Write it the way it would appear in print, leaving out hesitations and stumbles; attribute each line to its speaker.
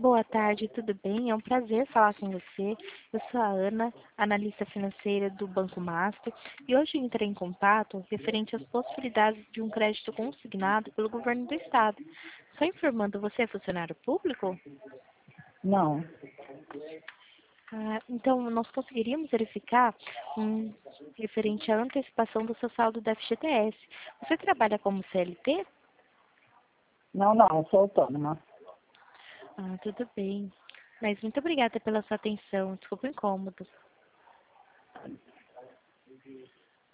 Speaker 1: Boa tarde, tudo bem? É um prazer falar com você. Eu sou a Ana, analista financeira do Banco Master, e hoje eu entrei em contato referente às possibilidades de um crédito consignado pelo governo do estado. Só informando, você é funcionário público?
Speaker 2: Não,
Speaker 1: Então, nós conseguiríamos verificar referente à antecipação do seu saldo da FGTS. Você trabalha como CLT?
Speaker 2: não, eu sou autônoma.
Speaker 1: Tudo bem. Mas muito obrigada pela sua atenção. Desculpa o incômodo.